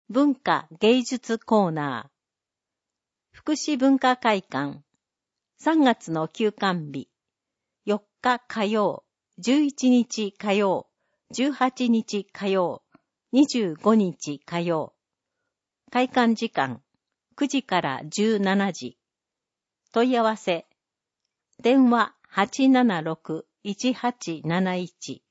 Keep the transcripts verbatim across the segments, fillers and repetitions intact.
文化芸術コーナー。福祉文化会館。さんがつの休館日。よっか火曜、じゅういちにち火曜、じゅうはちにち火曜、にじゅうごにち火曜。開館時間、くじからじゅうしちじ。問い合わせ。電話 はちななろく いちはちなないち。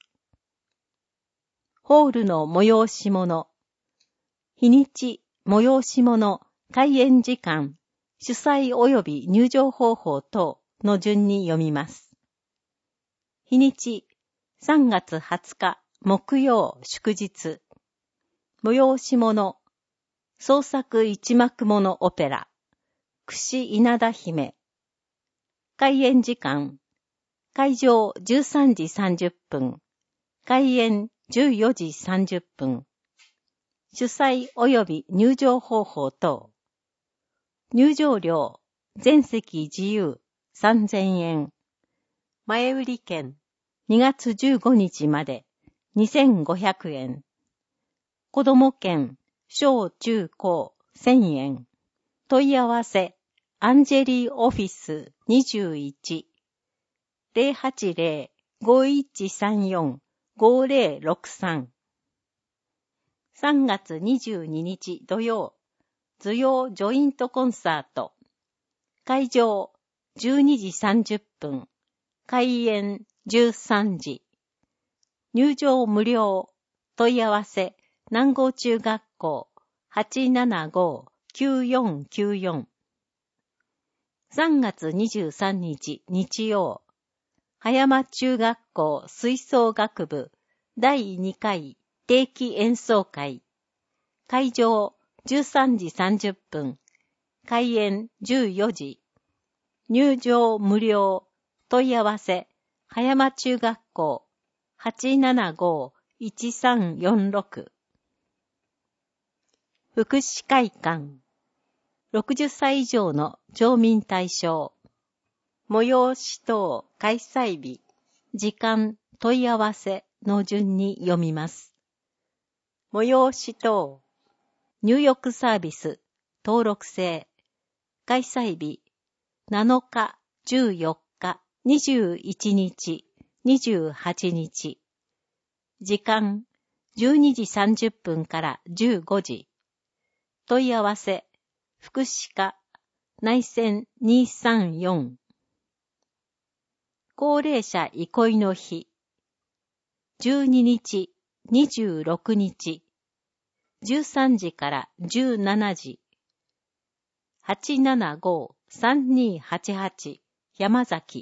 ホールの催し物。日にち、催し物、開演時間、主催及び入場方法等の順に読みます。日にち、さんがつはつか木曜祝日。催し物、創作一幕物オペラ、櫛稲田姫。開演時間、会場じゅうさんじさんじゅっぷん、開演じゅうよじさんじゅっぷん。主催及び入場方法等。入場料、全席自由さんぜんえん。前売り券、にがつじゅうごにちまでにせんごひゃくえん。子ども券、小中高せんえん。問い合わせ、アンジェリーオフィスにじゅういち。ゼロはちゼロ ごいちさんよん ごゼロろくさん。さんがつにじゅうににち土曜、図用ジョイントコンサート。会場じゅうにじさんじゅっぷん、開演じゅうさんじ。入場無料。問い合わせ、南郷中学校 はちななご きゅうよんきゅうよん。さんがつにじゅうさんにち日曜、葉山中学校吹奏楽部だいにかい定期演奏会。会場じゅうさんじさんじゅっぷん、開演じゅうよじ。入場無料。問い合わせ、葉山中学校 はちななご いちさんよんろく。福祉会館。ろくじゅっさい以上の町民対象。催し等開催日、時間、問い合わせの順に読みます。催し等。入浴サービス、登録制。開催日、なのか、じゅうよっか、にじゅういちにち、にじゅうはちにち。時間、じゅうにじさんじゅっぷんからじゅうごじ。問い合わせ、福祉課、内線にさんよん。高齢者憩いの日、じゅうににち、にじゅうろくにち、じゅうさんじからじゅうしちじ。はちななご さんにはちはち 山崎。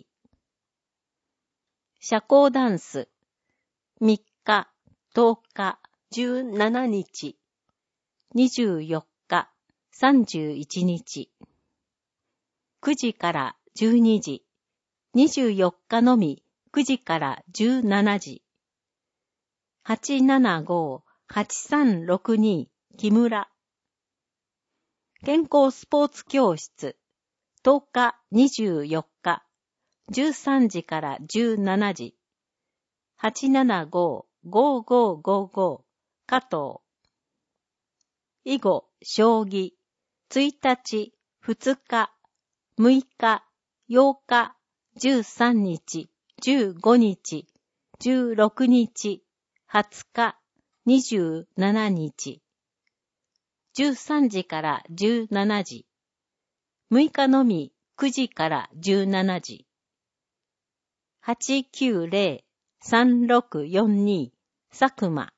社交ダンス、みっか、とおか、じゅうしちにち、にじゅうよっか、さんじゅういちにち。くじからじゅうにじ、にじゅうよっかのみくじからじゅうしちじ。はちななご はちさんろくに 木村。健康スポーツ教室、とおか、にじゅうよっか、じゅうさんじからじゅうしちじ。はちななご ごごごご 加藤。囲碁、将棋、ついたち、ふつか、むいか、ようか、じゅうさんにち、じゅうごにち、じゅうろくにち、はつか、にじゅうしちにち。じゅうさんじからじゅうしちじ。むいかのみくじからじゅうしちじ。はちきゅうゼロ さんろくよんに 佐久間。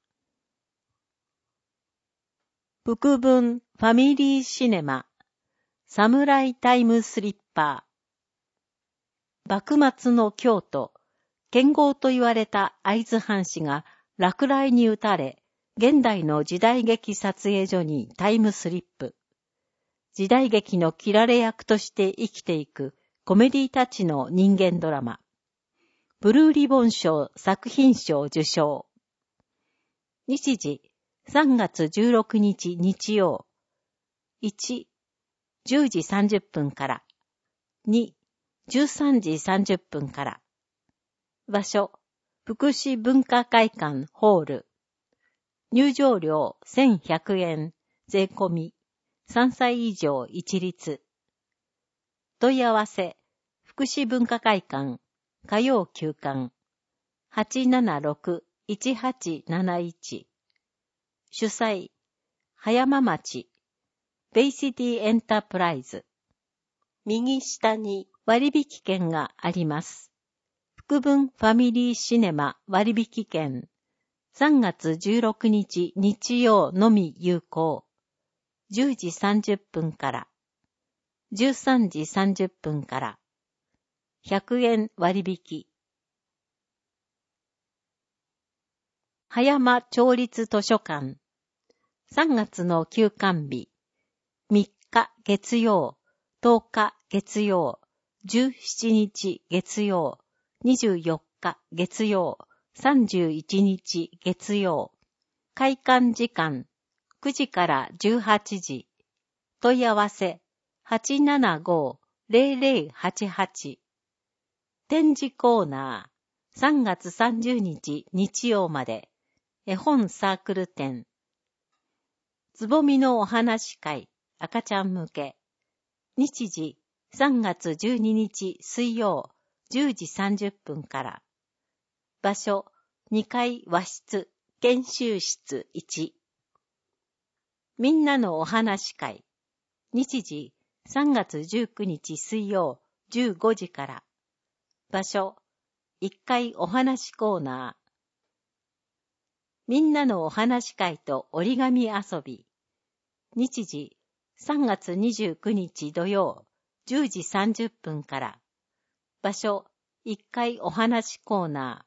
福文ファミリーシネマ、サムライタイムスリッパー。幕末の京都、剣豪と言われた会津藩士が落雷に打たれ、現代の時代劇撮影所にタイムスリップ。時代劇の切られ役として生きていくコメディタッチの人間ドラマ。ブルーリボン賞作品賞受賞。日時、さんがつじゅうろくにち日曜。いち、じゅうじさんじゅっぷんから。に、じゅうさんじさんじゅっぷんから。場所、福祉文化会館ホール。入場料せんひゃくえん、 税込み、さんさい以上一律。問い合わせ、福祉文化会館、火曜休館、はちななろく いちはちなないち。主催、葉山町、ベイシティエンタープライズ。右下に割引券があります。福文ファミリーシネマ割引券。さんがつじゅうろくにち日曜のみ有効。じゅうじさんじゅっぷんから。じゅうさんじさんじゅっぷんから。ひゃくえん割引。葉山町立図書館。さんがつの休館日。みっか月曜、とおか月曜、じゅうしちにち月曜、にじゅうよっか月曜、さんじゅういちにち月曜。開館時間、くじからじゅうはちじ。問い合わせ、はちななご ぜろぜろはちはち。展示コーナー、さんがつさんじゅうにち日曜まで。絵本サークル展。つぼみのお話会、赤ちゃん向け。日時、さんがつじゅうににち水曜、じゅうじさんじゅっぷんから。場所、にかい和室、研修室いち。みんなのお話会。日時、さんがつじゅうくにち水曜、じゅうごじから。場所、いっかいお話コーナー。みんなのお話会と折り紙遊び。日時、さんがつにじゅうくにち土曜、じゅうじさんじゅっぷんから。場所、いっかいお話コーナ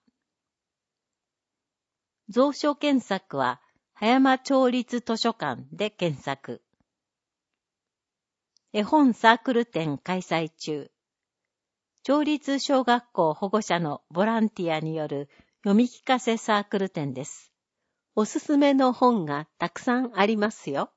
ー。蔵書検索は、葉山町立図書館で検索。絵本サークル展開催中。町立小学校保護者のボランティアによる読み聞かせサークル展です。おすすめの本がたくさんありますよ。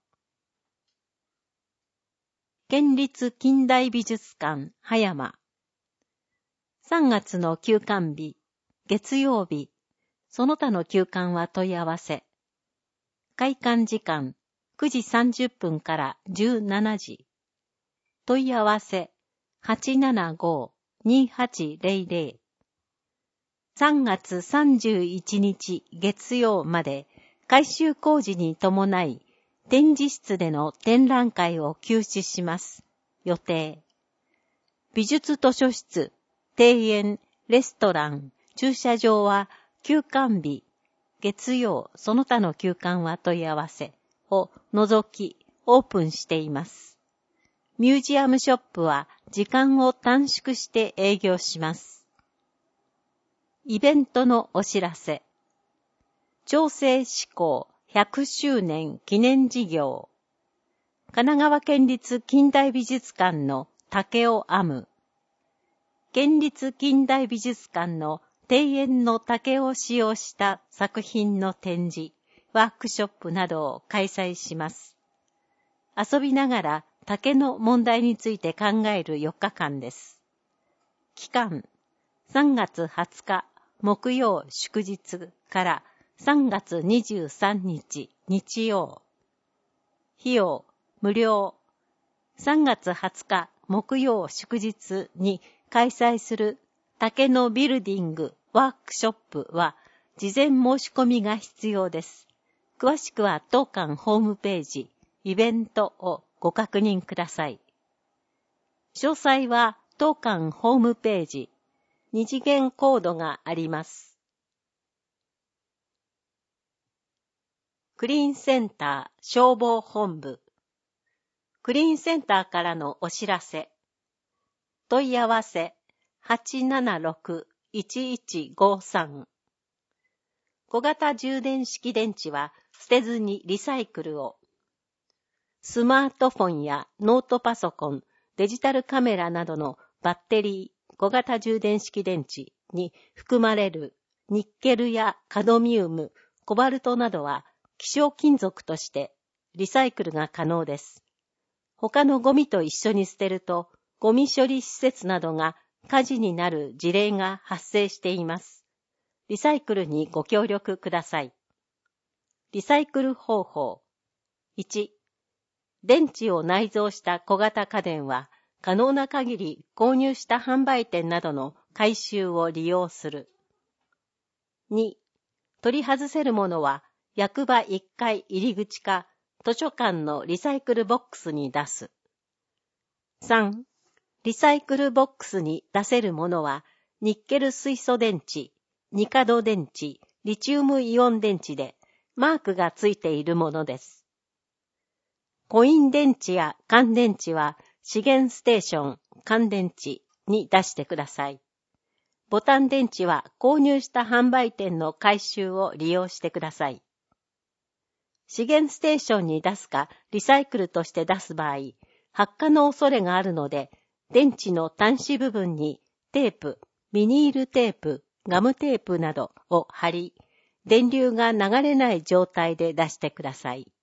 県立近代美術館葉山。さんがつの休館日、月曜日、その他の休館は問い合わせ。開館時間、くじさんじゅっぷんからじゅうしちじ。問い合わせ、はちななご にはちぜろぜろ。さんがつさんじゅういちにち月曜まで改修工事に伴い展示室での展覧会を休止します。予定。美術図書室、庭園、レストラン、駐車場は休館日、月曜その他の休館は問い合わせを除きオープンしています。ミュージアムショップは時間を短縮して営業します。イベントのお知らせ。調整施行ひゃくしゅうねん記念事業。神奈川県立近代美術館の竹を編む。県立近代美術館の庭園の竹を使用した作品の展示、ワークショップなどを開催します。遊びながら竹の問題について考えるよっかかんです。期間、さんがつはつか木曜祝日からさんがつにじゅうさんにち日曜。費用、無料。さんがつはつか木曜祝日に開催する竹のビルディングワークショップは事前申し込みが必要です。詳しくは当館ホームページ、イベントをご確認ください。詳細は当館ホームページ、二次元コードがあります。クリーンセンター消防本部。クリーンセンターからのお知らせ。問い合わせ はちななろく いちいちごさん。小型充電式電池は捨てずにリサイクルを。スマートフォンやノートパソコン、デジタルカメラなどのバッテリー、小型充電式電池に含まれるニッケルやカドミウム、コバルトなどは希少金属としてリサイクルが可能です。他のゴミと一緒に捨てると、ゴミ処理施設などが火事になる事例が発生しています。リサイクルにご協力ください。リサイクル方法。いち、 電池を内蔵した小型家電は、可能な限り購入した販売店などの回収を利用する。に、取り外せるものは、役場いっかい入り口か図書館のリサイクルボックスに出す。さん、リサイクルボックスに出せるものは、ニッケル水素電池、ニカド電池、リチウムイオン電池で、マークがついているものです。コイン電池や乾電池は、資源ステーション、乾電池に出してください。ボタン電池は購入した販売店の回収を利用してください。資源ステーションに出すかリサイクルとして出す場合、発火の恐れがあるので、電池の端子部分にテープ、ビニールテープ、ガムテープなどを貼り、電流が流れない状態で出してください。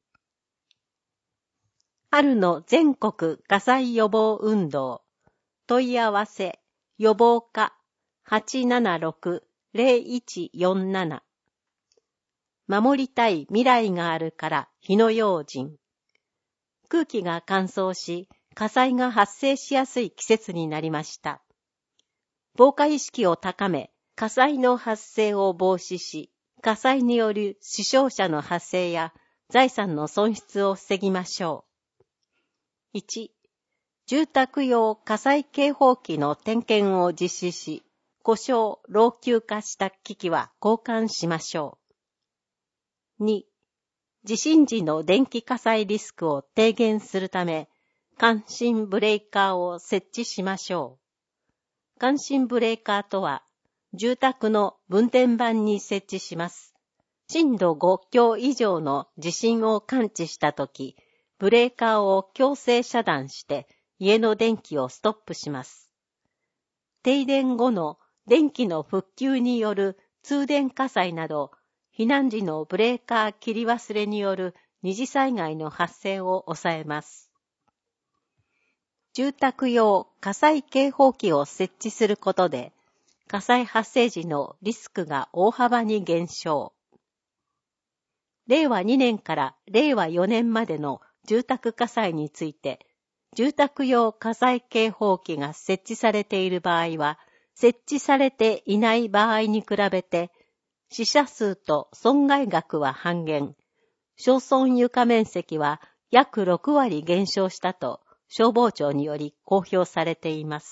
春の全国火災予防運動、問い合わせ、予防課 はちななろく ゼロいちよんなな 守りたい未来があるから火の用心。空気が乾燥し、火災が発生しやすい季節になりました。防火意識を高め、火災の発生を防止し、火災による死傷者の発生や財産の損失を防ぎましょう。いち、住宅用火災警報器の点検を実施し、故障・老朽化した機器は交換しましょう。に、地震時の電気火災リスクを低減するため、感震ブレーカーを設置しましょう。感震ブレーカーとは、住宅の分電盤に設置します。震度ご強以上の地震を感知したとき、ブレーカーを強制遮断して家の電気をストップします。停電後の電気の復旧による通電火災など、避難時のブレーカー切り忘れによる二次災害の発生を抑えます。住宅用火災警報器を設置することで、火災発生時のリスクが大幅に減少。れいわにねんかられいわよねんまでの住宅火災について、住宅用火災警報器が設置されている場合は、設置されていない場合に比べて、死者数と損害額は半減、焼損床面積は約ろくわり減少したと消防庁により公表されています。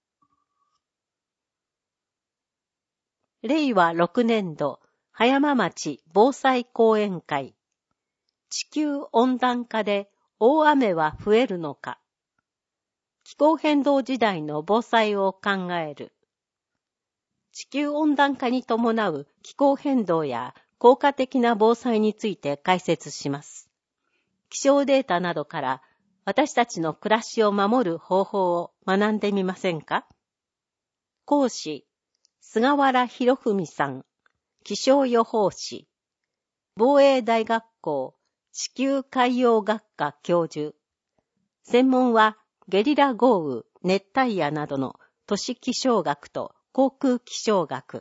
れいわろくねんど葉山町防災講演会、地球温暖化で大雨は増えるのか。気候変動時代の防災を考える。地球温暖化に伴う気候変動や効果的な防災について解説します。気象データなどから私たちの暮らしを守る方法を学んでみませんか？講師、菅原博文さん、気象予報士、防衛大学校地球海洋学科教授。専門はゲリラ豪雨、熱帯夜などの都市気象学と航空気象学。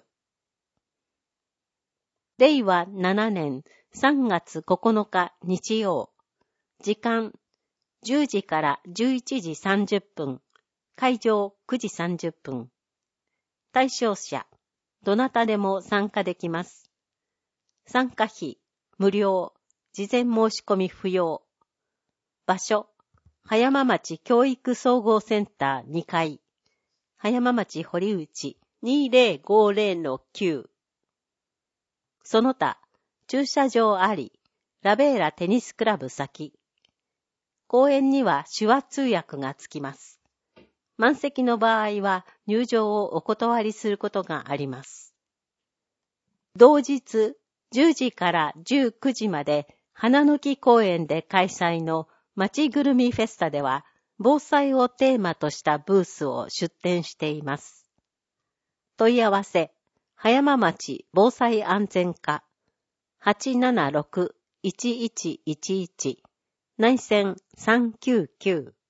れいわななねんさんがつここのか日曜。時間じゅうじからじゅういちじさんじゅっぷん。会場くじさんじゅっぷん。対象者、どなたでも参加できます。参加費、無料。事前申し込み不要。場所、葉山町教育総合センターにかい。葉山町堀内 にせんごじゅうのきゅう。その他、駐車場あり、ラベーラテニスクラブ先。講演には手話通訳がつきます。満席の場合は入場をお断りすることがあります。同日じゅうじからじゅうくじまで花抜き公園で開催の町ぐるみフェスタでは防災をテーマとしたブースを出展しています。問い合わせ、葉山町防災安全課 はちななろく いちいちいちいち 内線さんきゅうきゅう